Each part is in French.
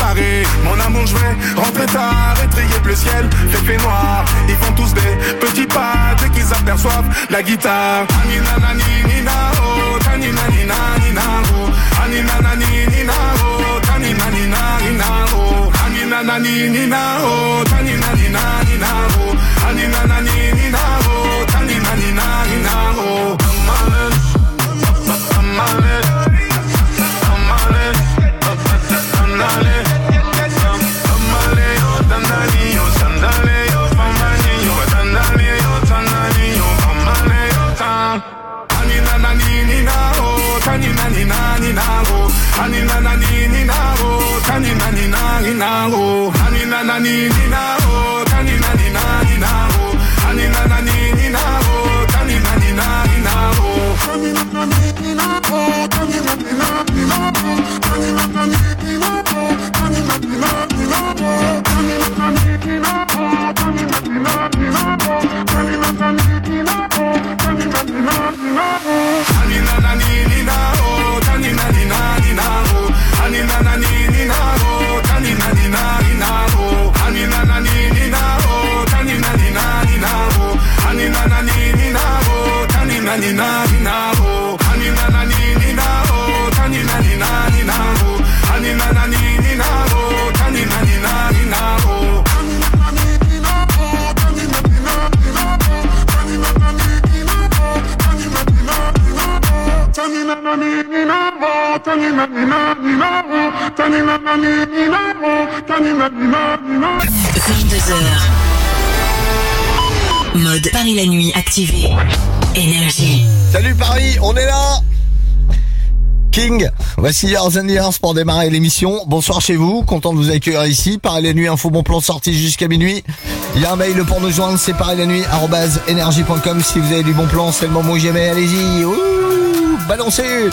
préparé. Mon amour, je vais rentrer tard et trier le ciel. Fait noir, ils font tous des petits pas dès qu'ils aperçoivent la guitare. Anina nani nina oh, tanina nina nina oh, anina nani nina oh, tanina nina nina oh, anina nani nina oh, tanina nina nina oh, anina nani nina oh, tanina nina nina oh. Mode Paris la nuit activé. Énergie. Salut Paris, on est là. King, voici Years and Years pour démarrer l'émission. Bonsoir chez vous, content de vous accueillir ici. Paris la nuit, info bon plan sorti jusqu'à minuit. Il y a un mail pour nous joindre, c'est parislannuit@energie.com. Si vous avez du bon plan, c'est le moment où j'y vais, allez-y. Ouh, balancez.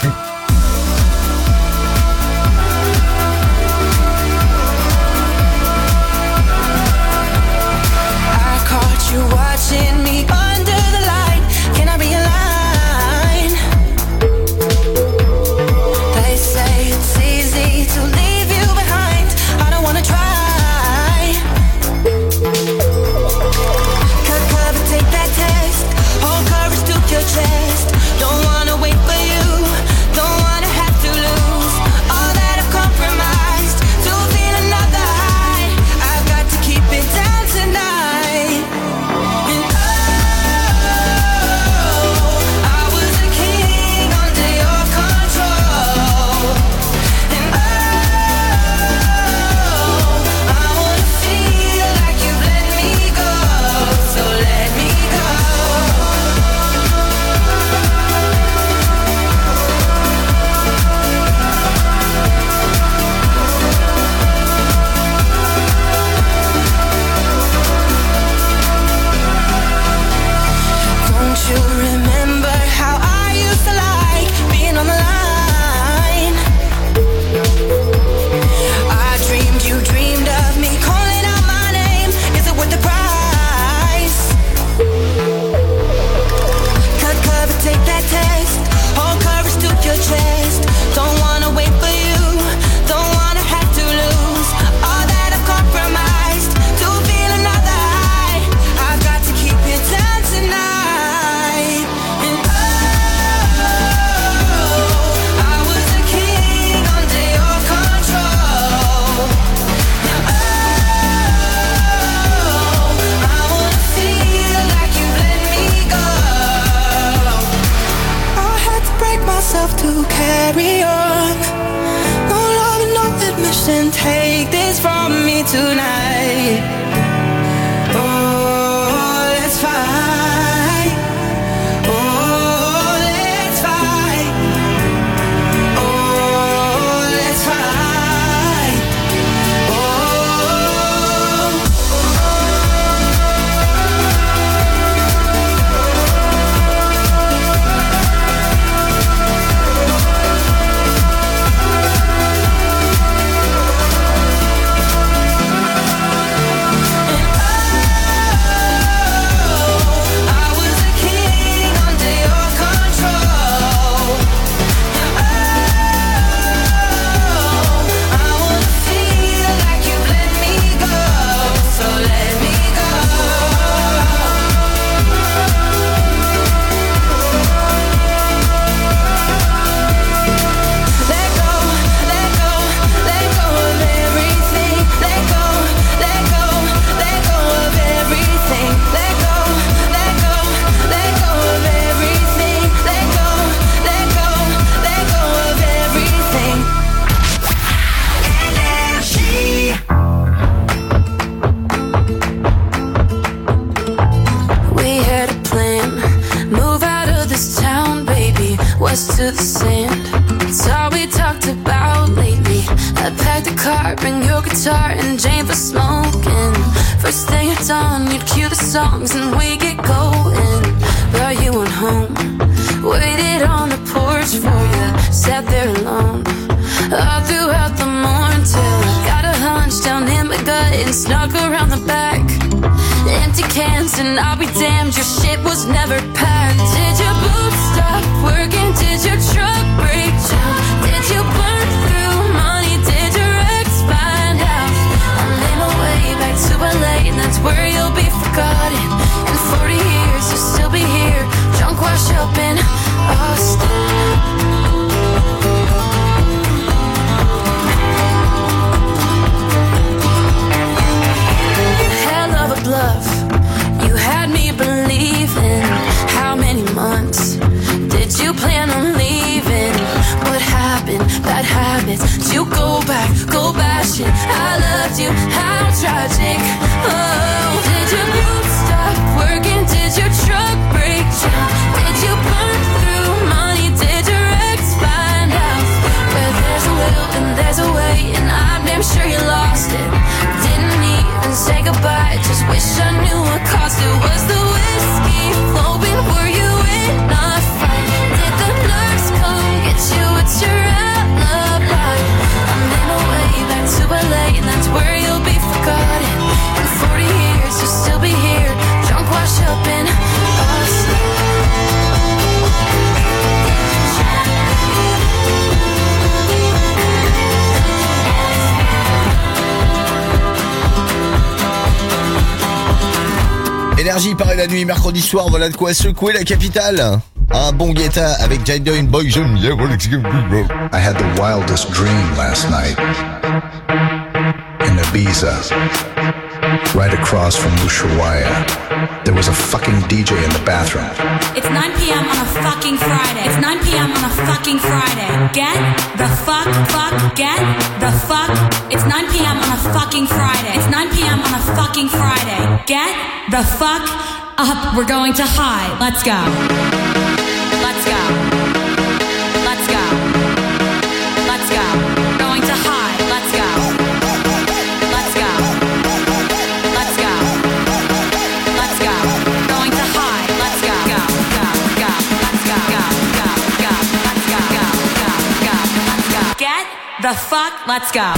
Watching me under the light, can I be a line? They say it's easy to leave you behind. I don't wanna try. Cut cover, take that test. Hold courage to your chest. Don't wanna wait for you. Don't wanna have to lose all that I've compromised to feel another high. I've got to keep it down tonight. You remember how I used to like being on the line. I dreamed you dreamed of me calling out my name. Is it worth the price? Cut cover, take that test. Hold courage to your chest. Don't wanna wait for you. Don't wanna have to lose all that I've compromised to feel another high. I've got to keep it down tonight. To carry on, no love, no admission. Take this from me tonight. Oh, let's fight. Oh, let's fight. Oh, let's fight. bring your guitar and Jane for smoking. First thing at dawn, you'd cue the songs and we get going. But you went home, waited on the porch for you, sat there alone all throughout the morning till I got a hunch down in my gut and snuck around the back. Empty cans and I'll be damned, your shit was never packed. Did your boots stop working? Did your truck break down? Did you burn through money? Did your ex find out? I made my way back to LA and that's where you'll be forgotten. In 40 years you'll still be here, drunk washed up in Austin. Bluff. You had me believing. How many months did you plan on leaving? What happened? Bad habits. Did you go back? Go bashing. I loved you. How tragic. Oh, did your boots stop working? Did your truck break down? Did you burn through money? Did your ex find out? Where there's a will and there's a way, and I'm damn sure you lost it. Didn't even say goodbye, just wish I knew what caused it. Was the whiskey flowing? Were you in a fight? Did the nurse come get you? What's your alibi? I made my way back to LA and that's where you'll be forgotten. In 40 years you'll still be here, drunk washed up in Austin. Énergie Paris la nuit, mercredi soir, voilà de quoi secouer la capitale. Un bon Guetta avec Jadon Boy Jeune. I had the wildest dream last night in Ibiza, right across from Ushuaia. There was a fucking DJ in the bathroom. It's 9 p.m. on a fucking Friday. It's 9 p.m. on a fucking Friday. Get the fuck, get the fuck. It's 9 p.m. on a fucking Friday. It's 9 p.m. on a fucking Friday. Get the fuck up. We're going to high. Let's go. Let's go. Let's go. Let's go. Going to high. Let's go. Let's go. Let's go. Let's go. Going to high. Let's go. Go. Go. Go. Let's go. Go. Go. Go. Let's go. Go. Go. Go. Let's go. Get the fuck. Let's go.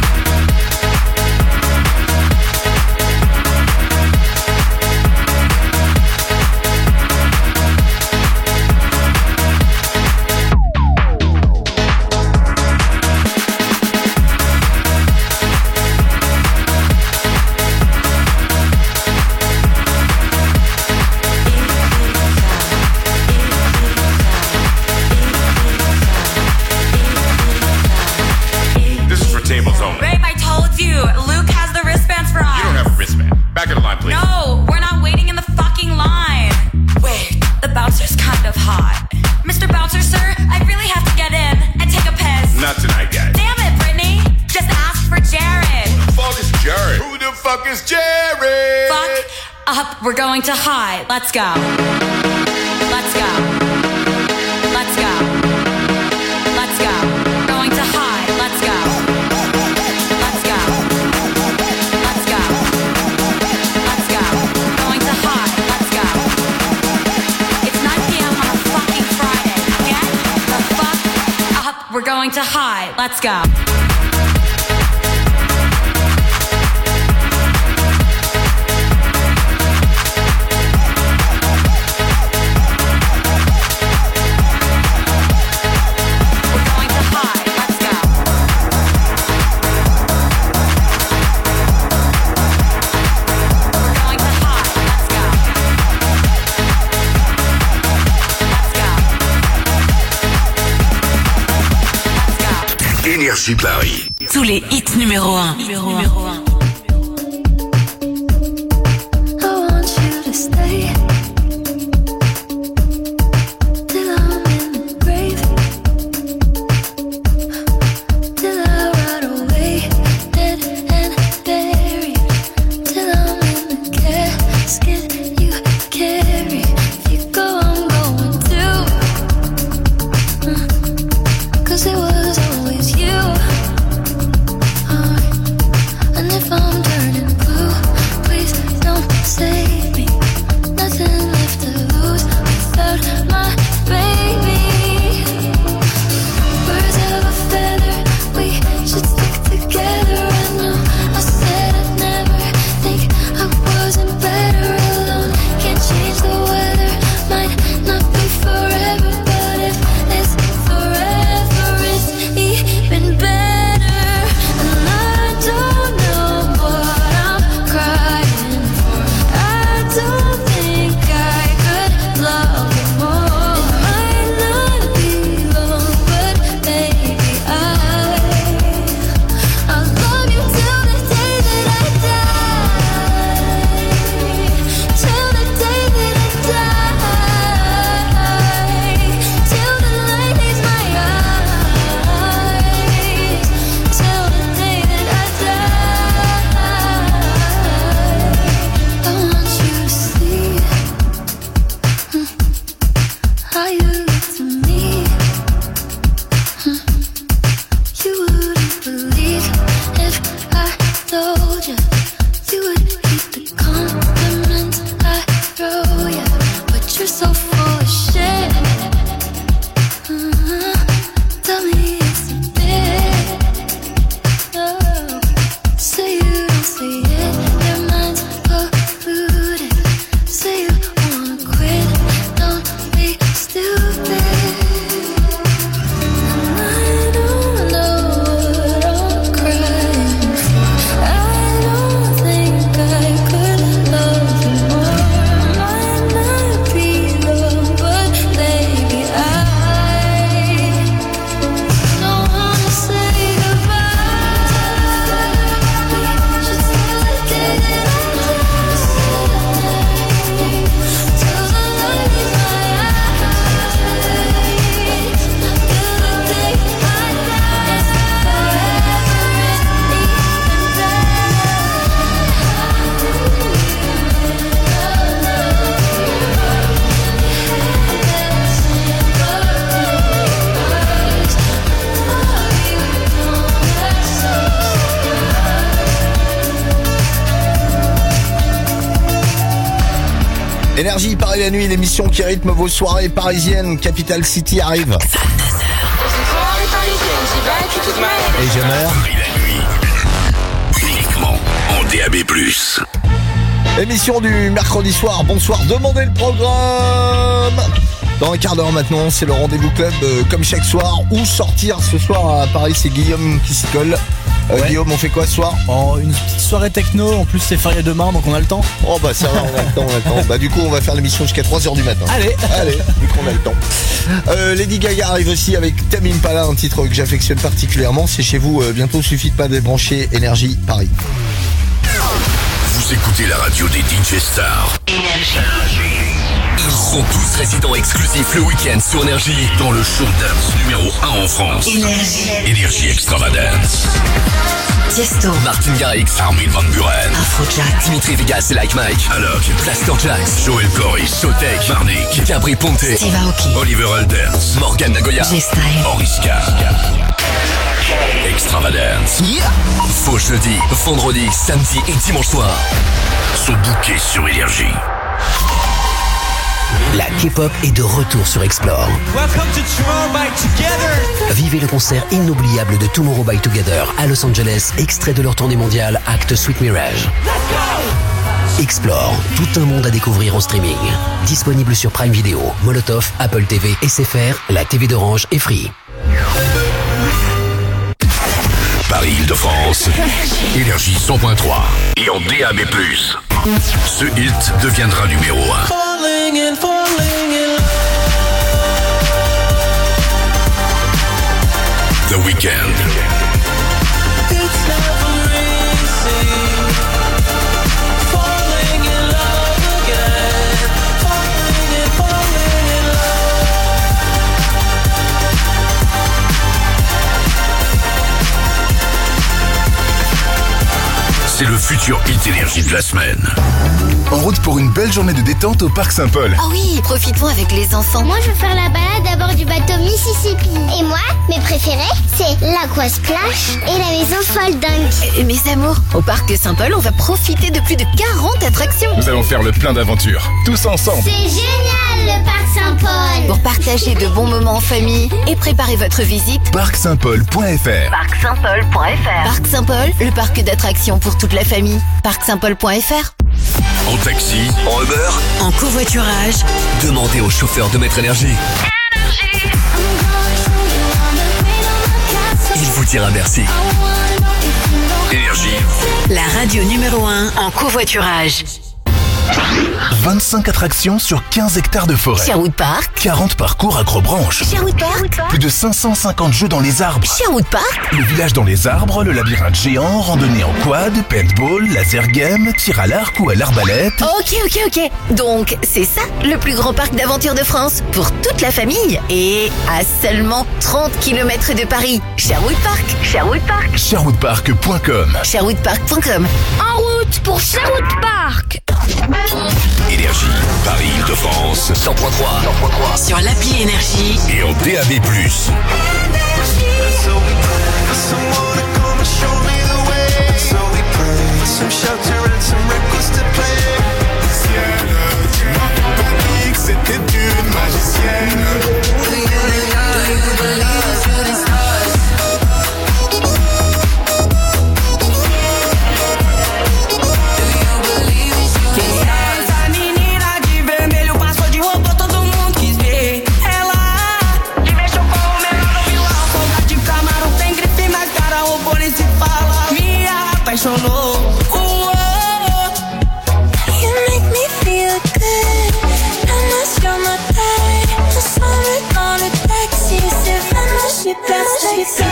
Back of the line, please. No, we're not waiting in the fucking line. Wait, the bouncer's kind of hot. Mr. Bouncer, sir, I really have to get in and take a piss. Not tonight, guys. Damn it, Brittany. Just ask for Jared. Who the fuck is Jared? Who the fuck is Jared? Fuck up, we're going to high. Let's go. Let's go. Let's go. Let's go. Going to high. Let's go. Let's go. Let's go. Let's go. Going to high. Let's go. It's 9 p.m. on a fucking Friday. Get the fuck up. We're going to high. Let's go. Énergie Paris. Tous les hits numéro 1. Cause it was always you. Énergie, Paris la nuit, l'émission qui rythme vos soirées parisiennes. Capital City arrive. Et j'aimerais. Paris la nuit. Uniquement en DAB+. Émission du mercredi soir. Bonsoir, demandez le programme. Dans un quart d'heure maintenant, c'est le rendez-vous club comme chaque soir. Où sortir ce soir à Paris, c'est Guillaume qui s'y colle. Ouais. Guillaume, on fait quoi ce soir? Oh, une petite soirée techno, en plus c'est férié demain donc on a le temps. Oh bah ça va, on a le temps, Bah du coup on va faire l'émission jusqu'à 3h du matin. Allez, vu qu'on a le temps. Lady Gaga arrive aussi avec Tame Impala, un titre que j'affectionne particulièrement. C'est chez vous, bientôt, suffit de pas débrancher Énergie Paris. Vous écoutez la radio des DJ Stars. Ils sont tous résidents exclusifs le week-end sur Énergie dans le show dance numéro 1 en France. Énergie Extravagance. Tiesto, Martin Garrix, Armin van Buren, Afrojack, Dimitri Vegas et Like Mike, Alok, Blaster Jax, Joel Corey, Sotek, Marnik, Gabri Ponte, Steve Aoki, Oliver Heldens, Morgan Nagoya, G-Style, Oriska. Extravagance. Faux jeudi, vendredi, samedi et dimanche soir sont bookés sur Énergie. La K-pop est de retour sur Explore. Welcome to Tomorrow by Together. Vivez le concert inoubliable de Tomorrow by Together à Los Angeles, extrait de leur tournée mondiale Act Sweet Mirage. Explore, tout un monde à découvrir en streaming. Disponible sur Prime Video, Molotov, Apple TV, SFR, la TV d'Orange et Free. Paris-Île-de-France, Énergie 100.3 et en DAB+. Ce hit deviendra numéro 1. Falling in The Weeknd. It's never easy. Falling in love again. Falling in C'est le futur hit Énergie de la semaine. En route pour une belle journée de détente au Parc Saint-Paul. Oh oui, profitons avec les enfants. Moi, je veux faire la balade à bord du bateau Mississippi. Et moi, mes préférés, c'est l'Aqua Splash et la maison Fold Dunk. Mes amours, au Parc Saint-Paul, on va profiter de plus de 40 attractions. Nous allons faire le plein d'aventures, tous ensemble. C'est génial, le Parc Saint-Paul. Pour partager de bons moments en famille et préparer votre visite, parcsaintpaul.fr. parcsaintpaul.fr. Parc Saint-Paul, le parc d'attractions pour toute la famille. Parcsaintpaul.fr. En taxi, en Uber, en covoiturage, demandez au chauffeur de mettre Énergie. Il vous dira merci. Énergie. La radio numéro 1 en covoiturage. 25 attractions sur 15 hectares de forêt. Sherwood Park. 40 parcours acrobranches. Sherwood Park. Plus de 550 jeux dans les arbres. Sherwood Park. Le village dans les arbres, le labyrinthe géant, randonnée en quad, paintball, laser game, tir à l'arc ou à l'arbalète. Ok. Donc, c'est ça, le plus grand parc d'aventure de France, pour toute la famille. Et à seulement 30 km de Paris. Sherwood Park. Sherwoodpark.com. Sherwoodpark.com. En route pour Sherwood Park. Énergie, Paris-Île-de-France, 100.3. Sur l'appli Énergie et en DAB+. C'était une magicienne. apaixonou. You make me feel good. Vamos, you're my guy. The summer dans le taxi. C'est vraiment super sexy.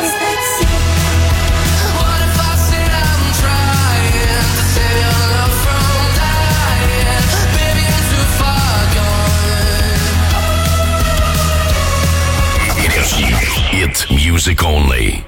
What if I said I'm trying to save your love from dying? Baby, I'm too far gone. Énergie, hit music only.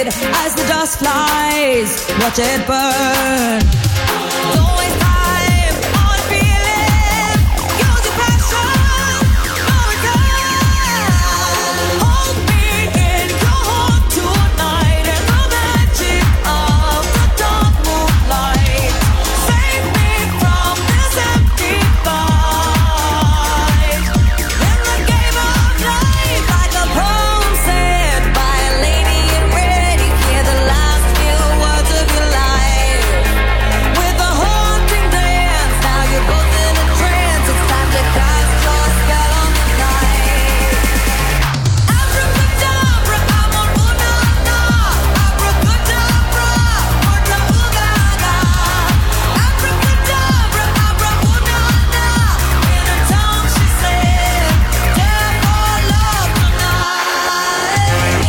inside as the dust flies. Watch it burn. Don't waste time on feeling. Use your passion. No return. Hold me in your heart tonight in the magic of the dark moonlight. Save me from this empty fight. In the game of life, like a poem said by a lady in red, you hear the last few words of your life. With a haunting dance, now you're both in a trance. It's time to cast your spell on the night. Abracadabra, I'm on Unana. Abracadabra, Orta Ugaga. Abracadabra, Abra Unana. In her tongue she said, "Death or love tonight."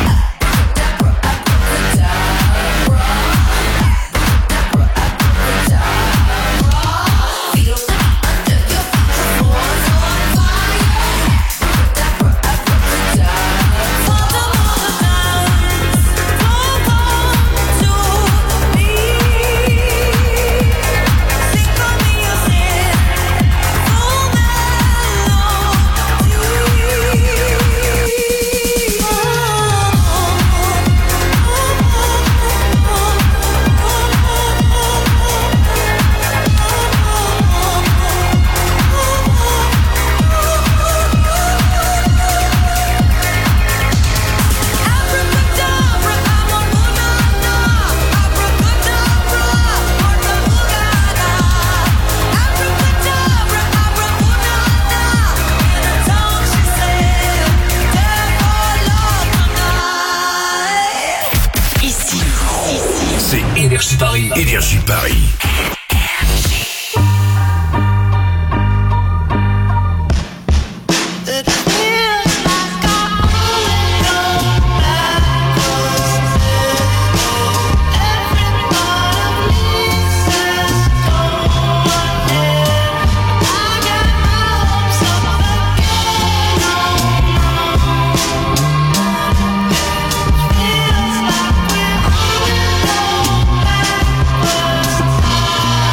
Ici, c'est Énergie Paris. Énergie Paris. Feels like we're on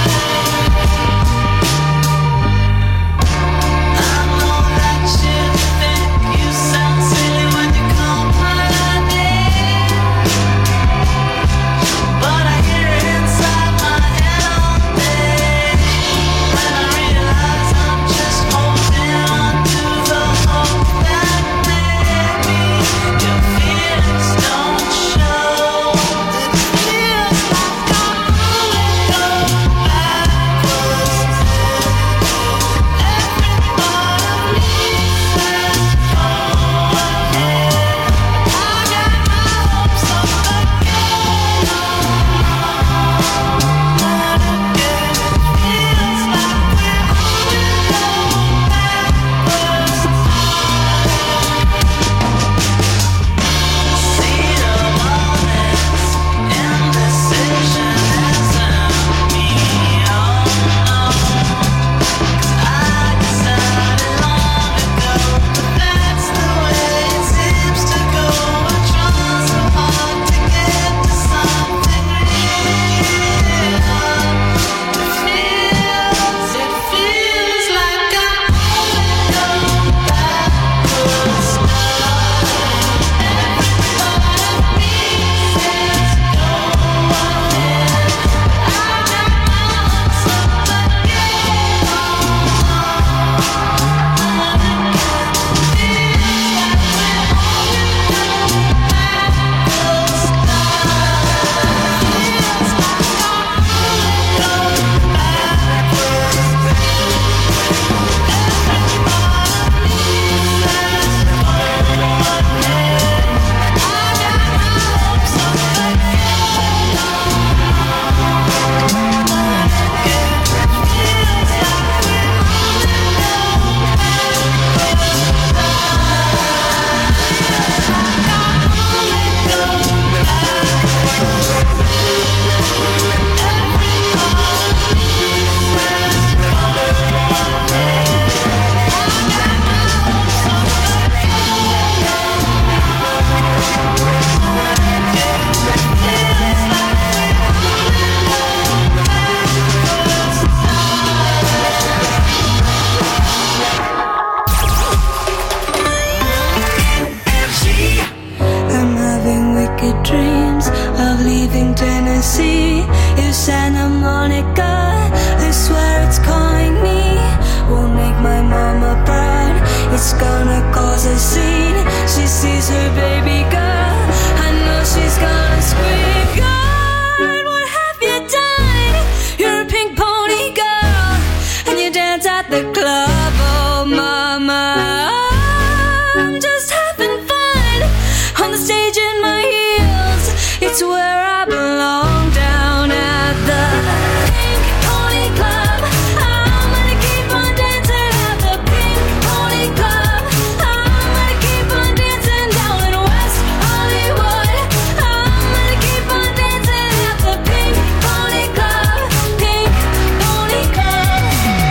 dreams of leaving Tennessee. You Santa Monica, I swear it's calling me. Won't make my mama proud, it's gonna cause a scene. She sees her baby girl, I know she's gonna scream. God, what have you done? You're a pink pony girl, and you dance at the club. Oh mama, I'm just having fun on the stage in my heels. It's where I belong, down at the Pink Pony Club. I'm gonna keep on dancing at the Pink Pony Club. I'm gonna keep on dancing down in West Hollywood. I'm gonna keep on dancing at the Pink Pony Club. Pink Pony Club.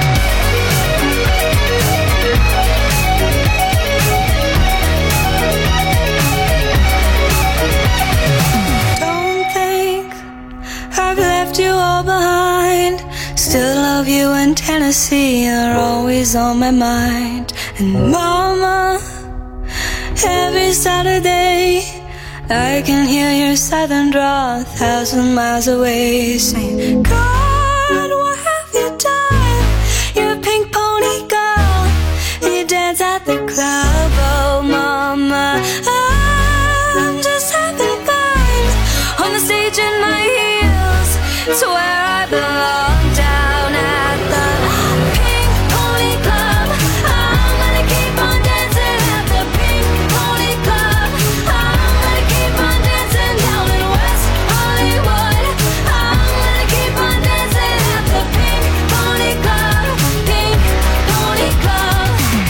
Don't think I've left you all behind. Still love you in Tennessee, you're always on my mind. And mama, every Saturday I can hear your southern drawl 1,000 miles away, saying, God, what have you done? You're a pink pony girl, and you dance at the club. Oh mama, I'm just having fun on the stage in my heels. It's where I belong, down at the Pink Pony Club. I'm gonna keep on dancing at the Pink Pony Club. I'm gonna keep on dancing down in West Hollywood. I'm gonna keep on dancing at the Pink Pony Club. Pink Pony Club.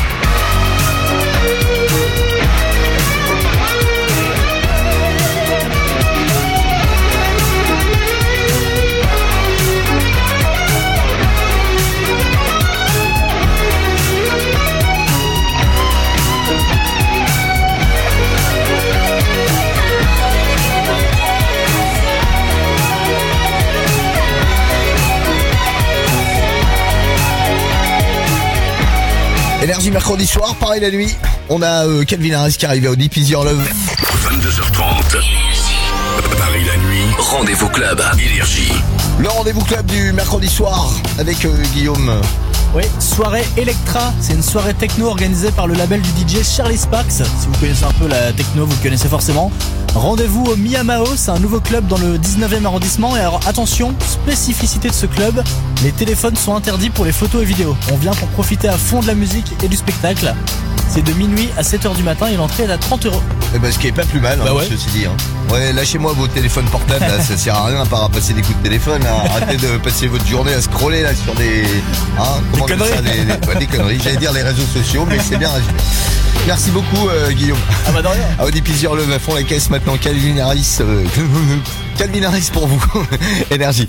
Énergie mercredi soir, pareil la nuit. On a Calvin Harris qui arrive à Deep Is Your Love. 22h30. Paris la nuit. Rendez-vous club. Énergie. Le rendez-vous club du mercredi soir avec Guillaume. Oui, soirée Electra, c'est une soirée techno organisée par le label du DJ Charlie Sparks. Si vous connaissez un peu la techno, vous le connaissez forcément. Rendez-vous au Miyamao, c'est un nouveau club dans le 19e arrondissement. Et alors attention, spécificité de ce club, les téléphones sont interdits pour les photos et vidéos. On vient pour profiter à fond de la musique et du spectacle. C'est de minuit à 7h du matin et l'entrée est à 30 €. Eh ben, ce qui est pas plus mal, Bah ouais. ceci dit. Ouais, lâchez-moi vos téléphones portables, là, ça sert à rien à part à passer des coups de téléphone. Arrêtez de passer votre journée à scroller là sur des, comment on dit ça, des conneries. J'allais dire les réseaux sociaux, mais c'est bien résumé. Merci beaucoup Guillaume. Ah bah de rien. À Deep Is Your Love à fond la caisse maintenant. Calvin Harris, Calvin Harris pour vous. Énergie.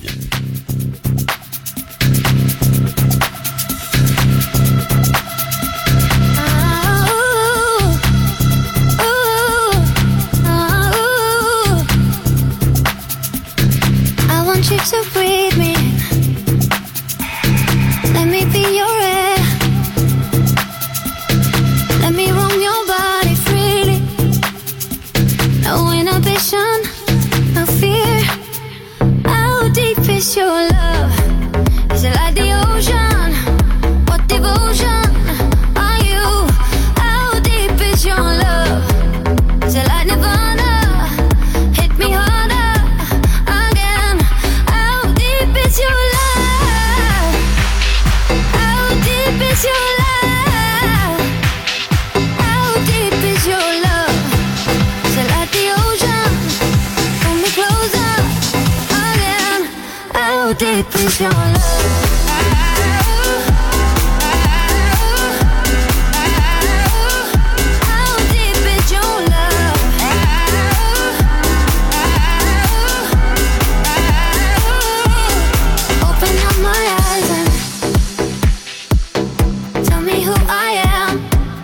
I want you to breathe me. Let me be your air. Let me roam your body freely. No inhibition, no fear. How deep is your love? Is it like the ocean? What devotion are you? How deep is your love? Is it like Nirvana? Hit me harder again. How deep is your love? How deep is your love? How deep is your love? Is it like the ocean? Pull me closer again. How deep is your love? How deep is your love? Open up my eyes and tell me who I am.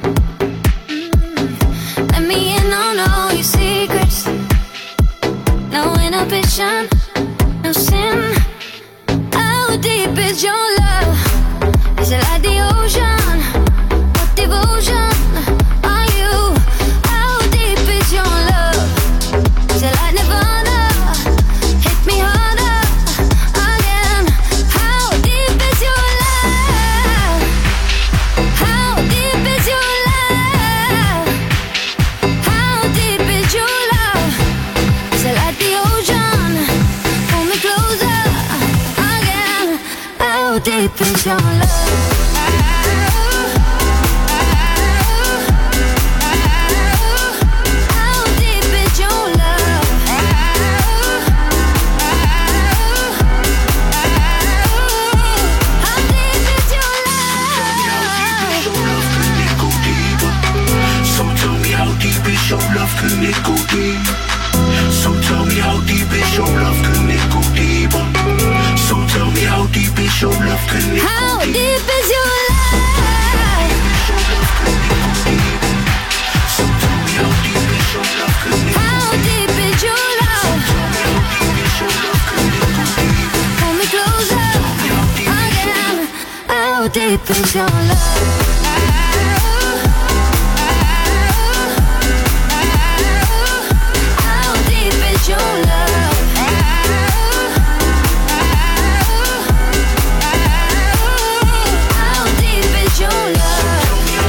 Let me in on all your secrets. No inhibition, no sin. How deep is your love? Is it like the ocean? What devotion are you? How deep is your love? Is it like Havana, hit me harder again. How deep is your love? How deep is your love? How deep is your love? Is it like the ocean? Pull me closer again. How deep is your love? How deep is your love? How deep is your love? So tell me how deep is your love, can it go deep? So tell me how deep is your love, can it go deeper? So tell me how deep is your love, can it go How deep? deep is your love? So tell me how deep is your love, can it go How deep is your love? Pull me closer again. How deep is your love? How deep is your love? How deep is your love?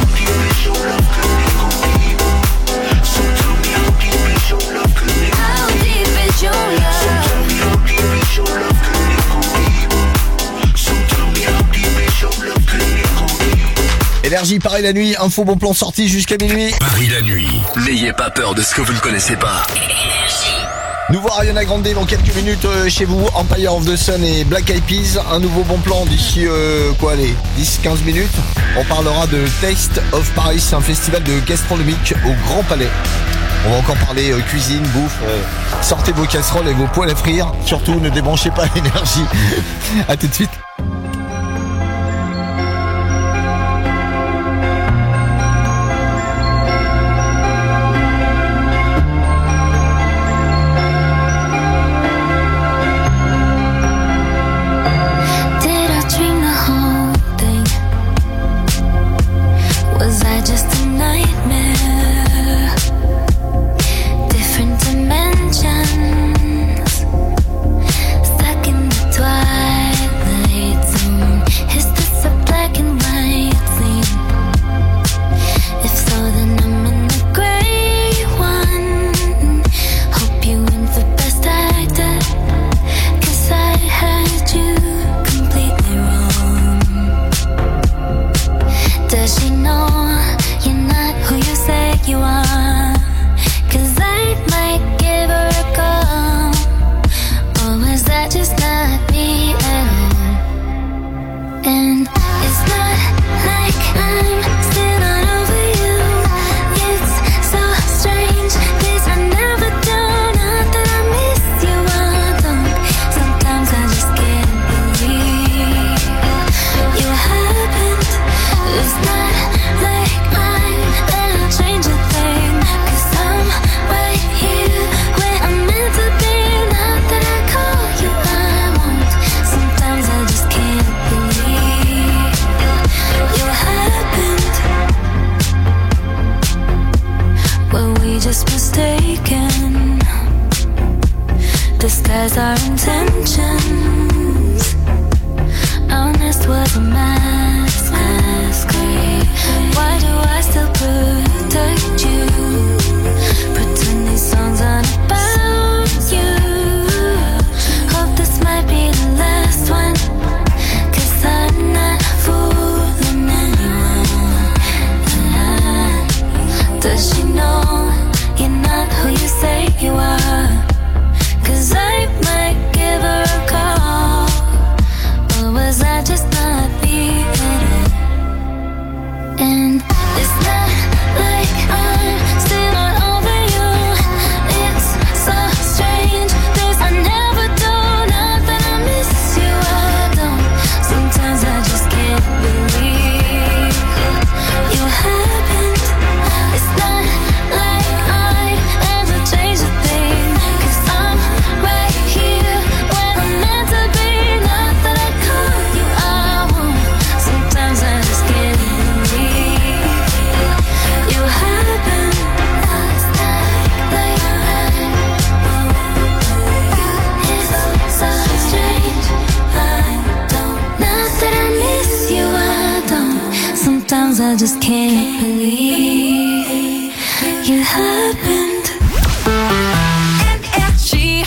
So tell me how deep is your love, can it go How deep is your love? Tell me how deep is your love, can it go deeper? So tell me how deep is your love, can it go deeper? Énergie, Paris la nuit, info bon plan sorti jusqu'à minuit. Paris la nuit. N'ayez pas peur de ce que vous ne connaissez pas. Nous voir Ariana Grande dans quelques minutes chez vous, Empire of the Sun et Black Eyed Peas. Un nouveau bon plan d'ici 10-15 minutes. On parlera de Taste of Paris, un festival de gastronomique au Grand Palais. On va encore parler cuisine, bouffe. Sortez vos casseroles et vos poêles à frire. Surtout ne débranchez pas Énergie. À tout de suite. Did I dream the whole thing? Was I just a nightmare? Different dimensions, stuck in the twilight zone. Is this a black and white scene? If so, then I'm in the gray one. Hope you went the best actor, 'cause I had you completely wrong. Does she know you're not who you say you are? 'Cause I might give her a call. Or was that just not me at all? And it's not like I'm still not over you. It's so strange, 'cause I never do. Not that I miss you, I don't. Sometimes I just can't believe you happened. It's not like I'm gonna change a thing, 'cause I'm right here where I'm meant to be. Not that I call you, I won't. Sometimes I just can't believe you happened. Were we just mistaken? Disguise our intentions. Our nest was a masquerade. Why do I still protect you? Pretend these songs aren't about you. Hope this might be the last one, 'cause I'm not fooling anyone. Does she know you're not who you say you are? 'Cause I might give her a call. Or was I just not being it? And it's not like I'm still happened. Energy.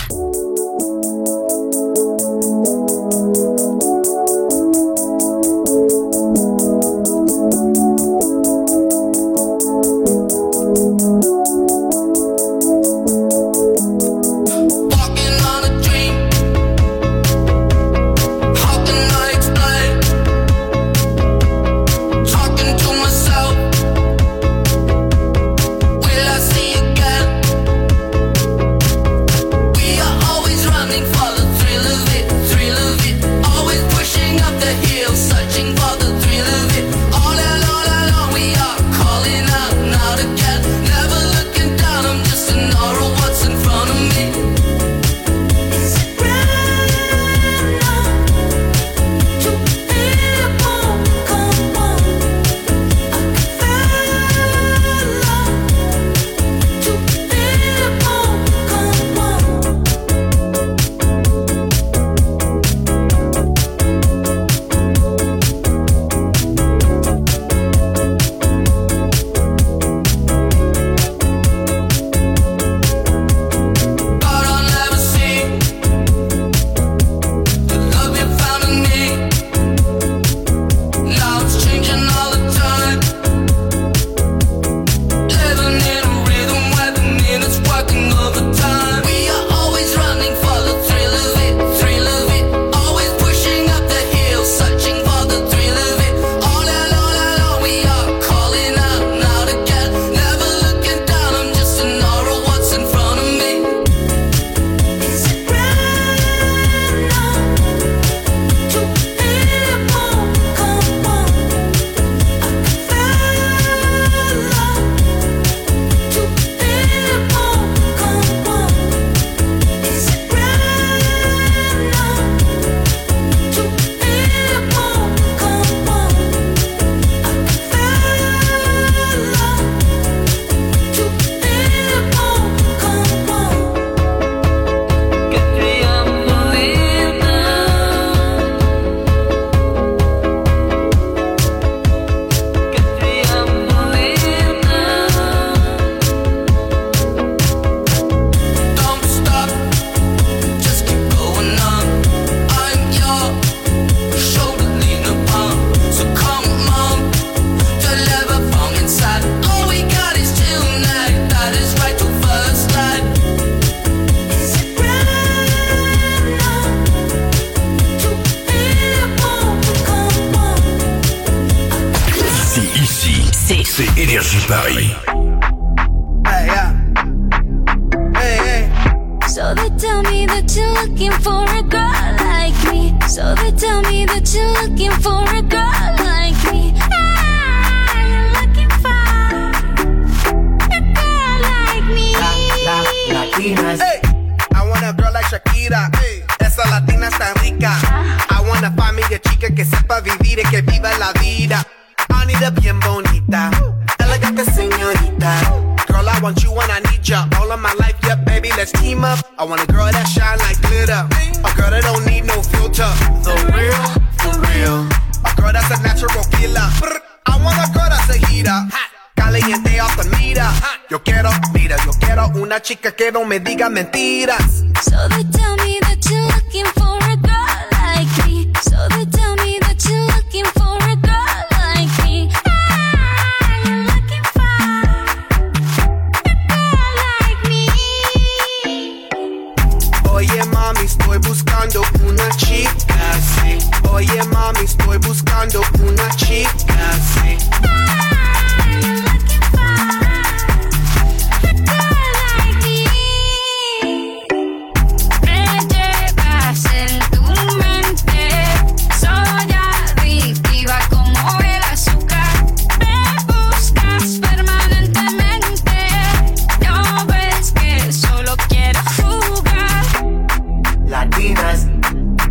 C'est Énergie Paris. So they tell me that you're looking for a girl like me. So they tell me that you're looking for a girl like me. Ah, you're looking for a girl like me. Latinas. Hey, I want a girl like Shakira. Hey, esa latina está rica. I want a familia chica que sepa vivir y que viva la vida. Anita bien bonita, elegante señorita. Girl, I want you and I need ya. All of my life, yeah, baby, let's team up. I want a girl that shine like glitter. A girl that don't need no filter. The real, for real. A girl that's a natural killer. I want a girl that's a heater. Caliente off the meter. Yo quiero una chica que no me diga mentiras. So they tell me that you're looking for a girl like me. So they tell me that you're looking for a girl like me. Ah, you're looking for a girl like me. Oye mami, estoy buscando una chica así. Oye mami, estoy buscando una chica así.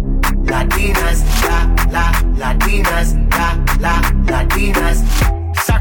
Latinas,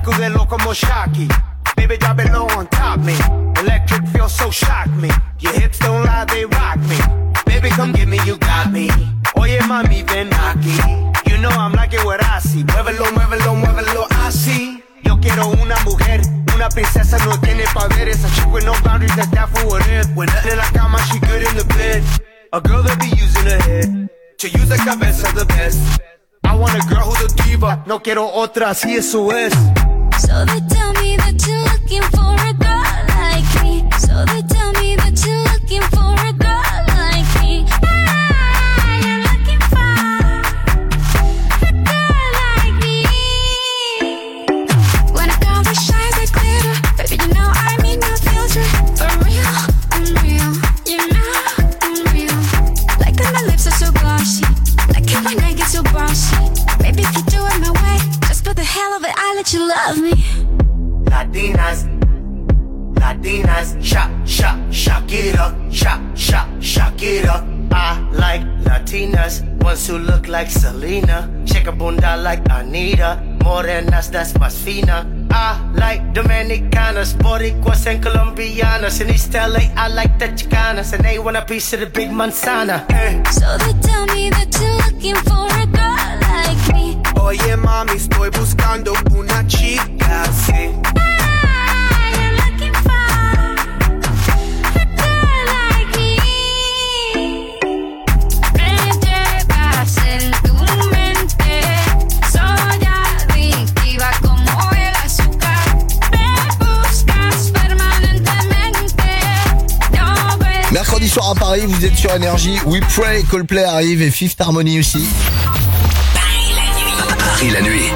pa' ver esa chick with no boundaries, that for what it. When nothing like cama, she good in the bed. A girl that be using her head to use the cabeza the best. I want a girl who's a diva, no quiero otra, así eso es. So they tell me that you're looking for a girl like me. So they tell me that you're looking for a girl like me. Ah, you're looking for a girl like me. When a girl with shines like glitter, baby, you know I mean no filter. For real, I'm real. You know I'm real. Like that my lips are so glossy. Like it when I get so bossy. Baby, if you do it my way, just for the hell of it, I'll let you love me. Latinas, Latinas, shock it up, shock it up. I like Latinas, ones who look like Selena, shake a bunda like Anita, morenas that's más fina. I like Dominicanas, Boricuas and Colombianas. In East LA, I like the Chicanas, and they want a piece of the big manzana. So they tell me that you're looking for a girl like me. Oye mami, estoy buscando una chica así. Ah, you're looking for a girl like me. Vente, vas en tu mente. Soy adictiva como el azúcar. Me buscas permanentemente. No ves. Mercredi soir à Paris, vous êtes sur Énergie. We Pray, Coldplay arrive et Fifth Harmony aussi. Paris la nuit.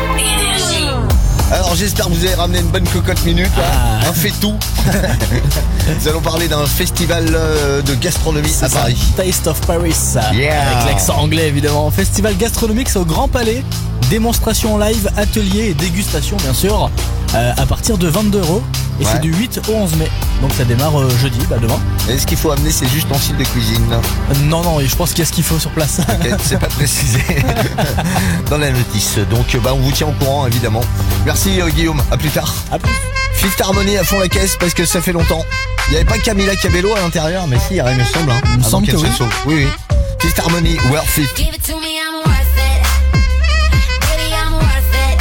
Alors j'espère que vous avez ramené une bonne cocotte minute, un fait tout. Nous allons parler d'un festival de gastronomie à Paris. Taste of Paris, Yeah. avec l'accent anglais évidemment. Festival gastronomique, c'est au Grand Palais. Démonstration en live, atelier et dégustation bien sûr, à partir de 22 €. Et c'est du 8 au 11 mai. Donc ça démarre jeudi, demain. Et ce qu'il faut amener, c'est juste en style de cuisine. Non, je pense qu'il y a ce qu'il faut sur place. Ok, c'est pas précisé dans la notice. Donc on vous tient au courant évidemment. Merci Guillaume, à plus tard. À plus. Fifth Harmony à fond la caisse parce que ça fait longtemps. Il n'y avait pas Camila Cabello à l'intérieur, mais si, il me semble. Il me semble que oui. Oui. Fifth Harmony, Worth It. Give it to me, I'm worth it. Baby, I'm worth it.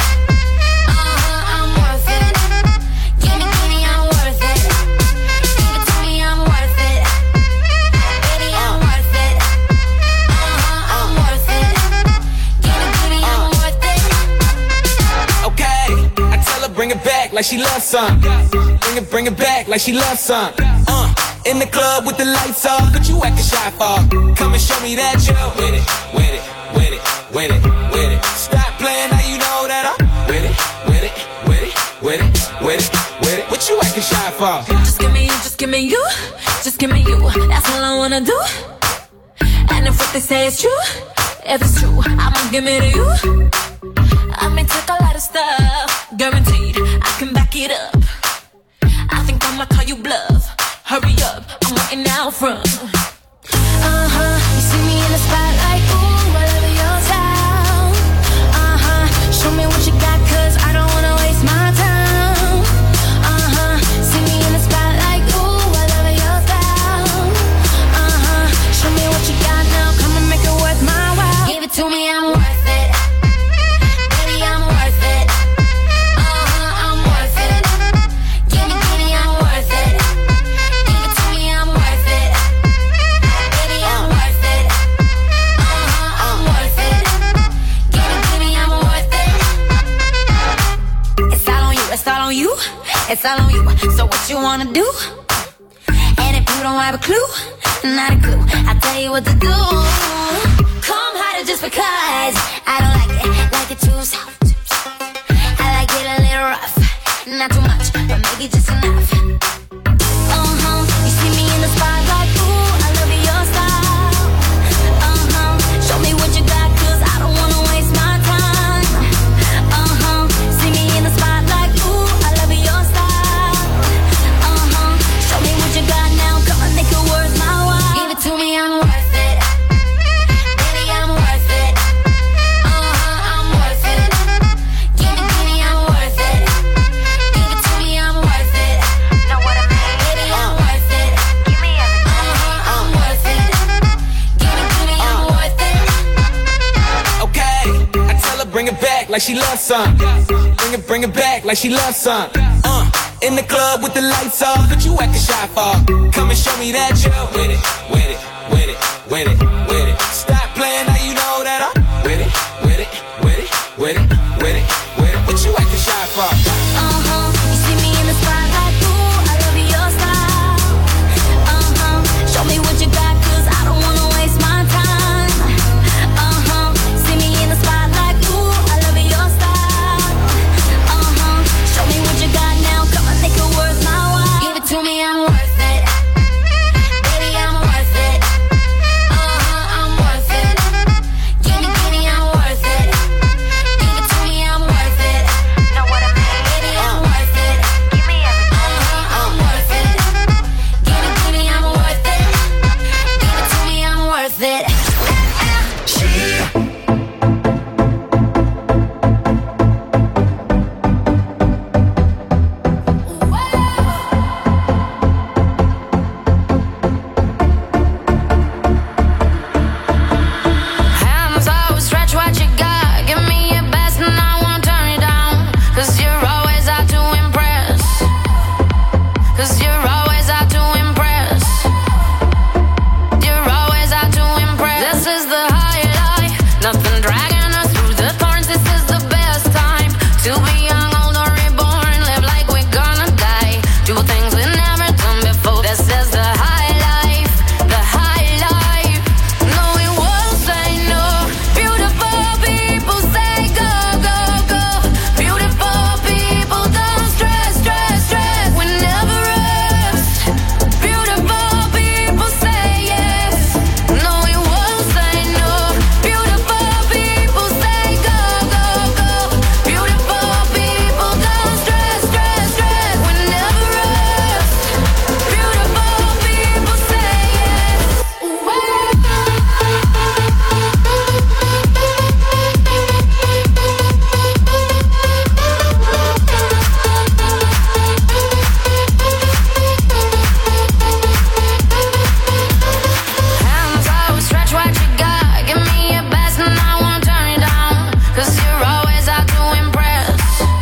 I'm worth it. Give me, I'm worth it. Give it to me, I'm worth it. Baby, I'm worth it. I'm worth it. Give me, I'm worth it. Okay, I tell her bring it back like she loves some. Bring it back like she loves some. In the club with the lights off, but you acting shy for. Come and show me that you're with it, with it, with it, with it, with it. Stop playing, now you know that I'm with it, with it, with it, with it, with it, with it. What you acting shy for? Just give me you, just give me you, just give me you. That's all I wanna do. And if what they say is true, if it's true, I'ma give it to you. I may take a lot of stuff, guaranteed I can back it up. I think I'ma call you bluff. Hurry up, I'm waiting out front. You see me in the spotlight, ooh, I love your style. Show me what you got, 'cause I don't wanna waste my time. See me in the spotlight, ooh, I love your style. Show me what you got now, come and make it worth my while. Give it to me, I'm worth it. Baby, I'm worth it. I'm worth it. Give me, I'm worth it. Give it to me, I'm worth it. Baby, I'm worth it. I'm worth it. Give me, I'm worth it. It's all on you, it's all on you, it's all on you. So what you wanna do? And if you don't have a clue, not a clue, I'll tell you what to do. Come harder just because I don't like it too soft. I like it a little rough, not too much, but maybe just enough. You see me in the spotlight, ooh, I love your style. Show me what you got, 'cause I don't wanna waste my time. See me in the spotlight, ooh, I love your style. Show me what you got now, come and make it worth my while. Give it to me, I'm worth it. Baby, I'm worth it. I'm worth it. Give me, I'm worth it. Give it to me, I'm worth it. Know what I mean? Baby, I'm worth it. Give me everything. I'm worth it. Give me, I'm worth it. Okay, I tell her bring it back like she loves some. Bring it back like she loves some. In the club with the lights off, but you acting shy for. Come and show me that you with it, with it, with it, with it, with it. Stop playing, now you know that I'm with it, with it, with it, with it, with it, with it. What you acting shy for? You see me in the spotlight, ooh, I love your style. Show me what you got, 'cause I don't wanna waste my time. See me in the spotlight, ooh, I love your style. Show me what you got now, come on, make it worth my while. Give it to me, I'm worth it. Baby, I'm worth it. I'm worth it. Give me, I'm worth it. Give it to me, I'm worth it. Know what I mean? Baby, I'm worth it. Give me everything. I'm worth it. Give me, I'm worth it. Give it to me, I'm worth it. Hands up, stretch what you got. Give me your best and I won't turn it down. 'Cause you're always out to impress. 'Cause you're always out to impress. You're always out to impress. This is the highlight. Nothing dragging us through the thorns. This is the best time to be young, old or reborn. Live like we're gonna die. Do things we never done before. This is the high life. The high life. No, we won't say no. Beautiful people say go, go, go. Beautiful people don't stress, stress, stress. We never rest. Beautiful people say yes. No, we won't say no. Beautiful people say go, go, go. Beautiful people don't stress, stress, stress. We never rest. Beautiful people say yes. Hands up, stretch what you got. Give me your best and I won't turn it down. 'Cause you're always out to impress.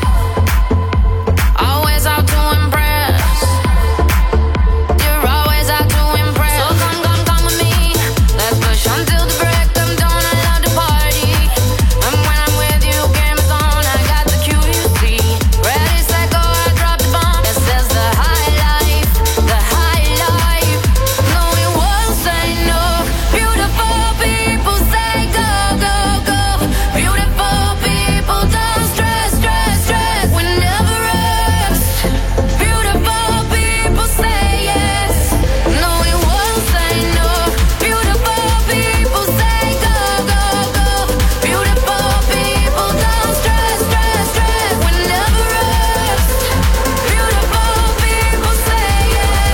Always out to impress. You're always out to impress. So come with me. Let's push until the break of dawn. I love to party. And when I'm with you, game is on. I got the cue, you see. Ready, set, go, I drop the bomb. This is the high life. The high life. No, we won't say no. Beautiful people say go, go, go. Beautiful people don't stress, stress, stress. We never rest. Beautiful people say yes. No, we won't say no. Beautiful people say go, go, go. Beautiful people don't stress, stress, stress. We never rest. Beautiful people say yes.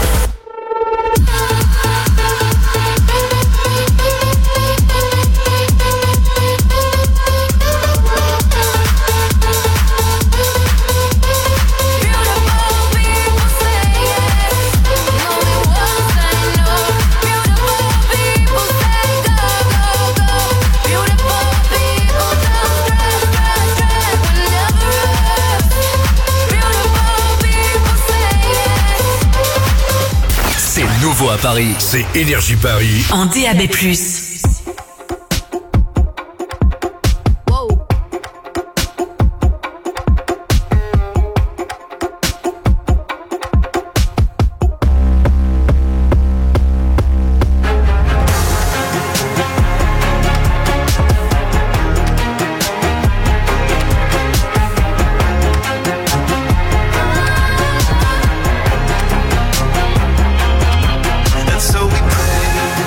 C'est nouveau à Paris, c'est Énergie Paris. En DAB+. And so we pray.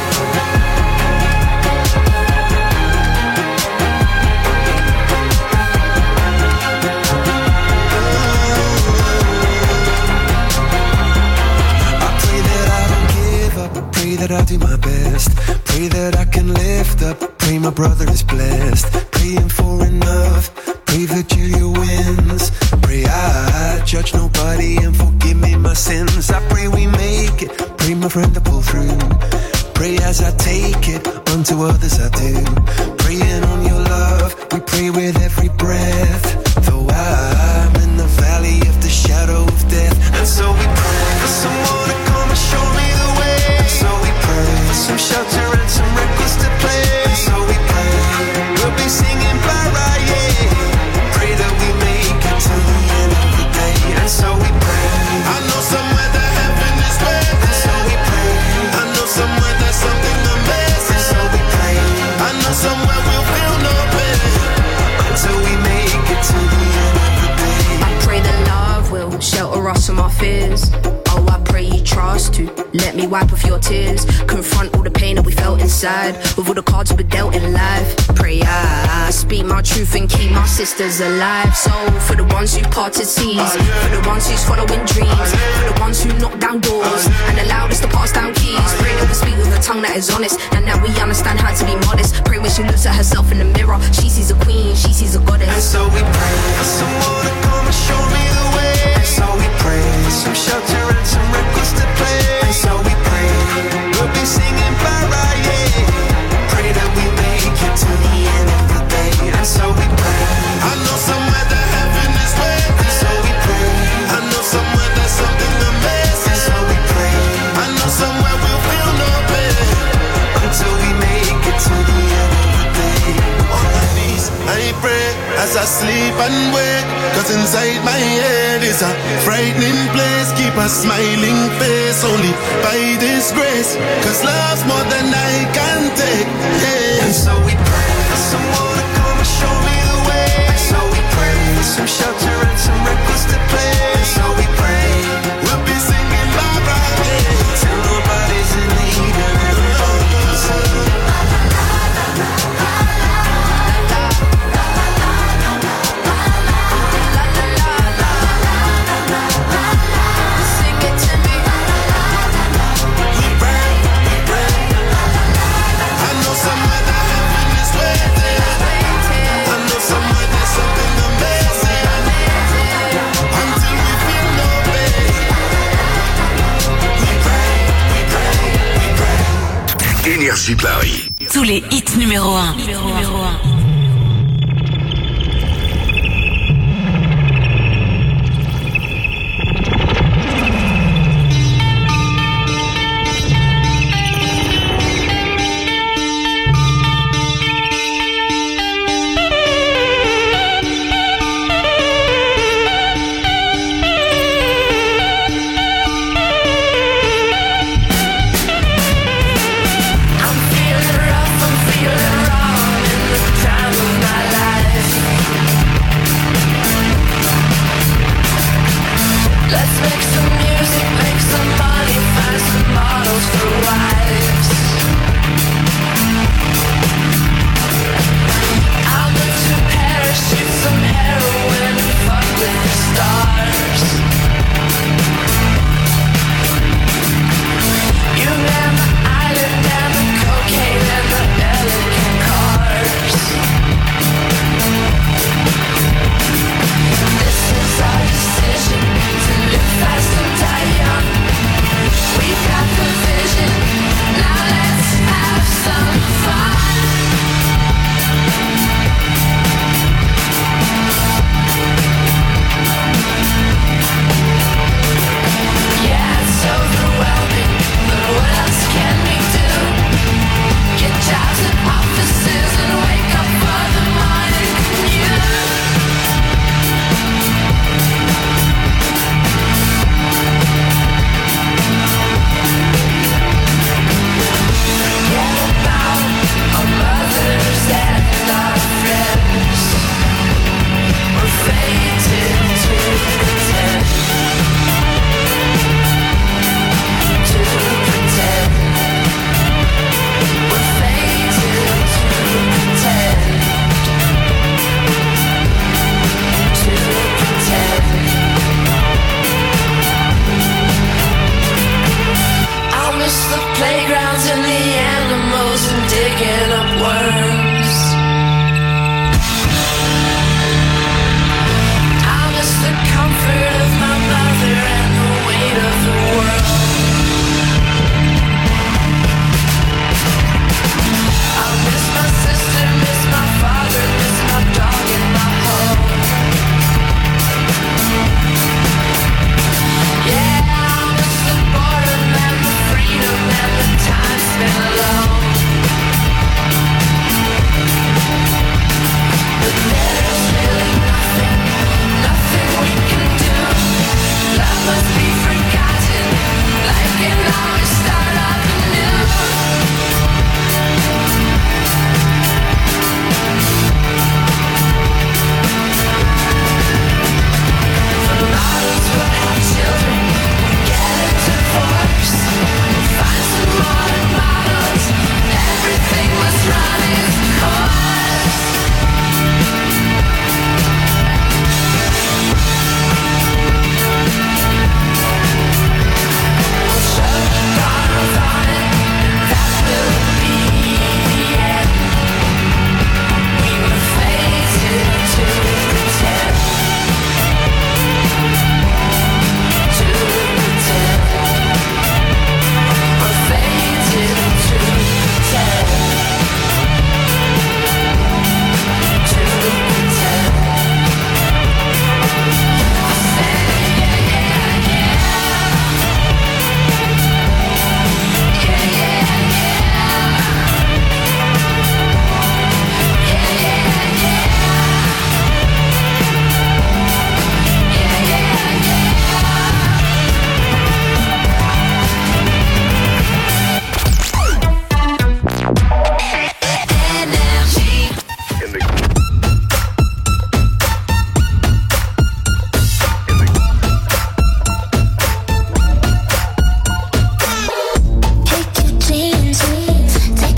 that I'll do my best. Pray that I can lift up. Pray my brother is blessed. Praying for enough. Pray Virgilia wins. Pray I judge nobody and forgive me my sins. I pray we make it. Pray my friend to pull through. Pray as I take it. Unto others I do. Praying on your love. We pray with every breath. Though I'm in the valley of the shadow of death, some shelter and some records to play. And so we pray, we'll be singing Mariah. Pray that we make it to the end of the day. And so we pray, I know somewhere that heaven is waiting. and so we pray, I know somewhere there's something amazing. and so we pray, I know somewhere we'll feel no pain. until we make it to the end of the day. I pray that love will shelter us from our fears. Oh, I pray you trust to let me wipe off your tears. Confront all the pain that we felt inside with all the cards we dealt in life. Pray I speak my truth and keep my sisters alive. So for the ones who parted seas, for the ones who's following dreams, for the ones who knock down doors and allowed us to pass down keys. Pray that we speak with a tongue that is honest and that we understand how to be modest. Pray when she looks at herself in the mirror, she sees a queen, she sees a goddess. And so we pray for someone to come and show me the way. And so we pray for some shelter and some records to play. And so we pray, we'll be singing Mariah. Pray that we make it to the end of the day. And so we pray, I know somewhere that heaven is waiting. and so we pray, I know somewhere there's something amazing. and so we pray, I know somewhere we'll feel no pain. until we make it to the end of the day. On my knees, I pray as I sleep and wake. Cause inside my head is a frightening place. Keep a smiling face only by this grace. Cause love's more than I can take. Yeah. And so we pray for someone to come and show me the way. And so we pray for some shelter and some records to play. And so we pray, We'll be singing Mariah till nobody's in need and everybody's Sing it to me. We pray. I know somewhere that heaven is waiting. I know somewhere there's something amazing. Until we feel no pain. We pray. Énergie Paris. Tous les hits numéro 1.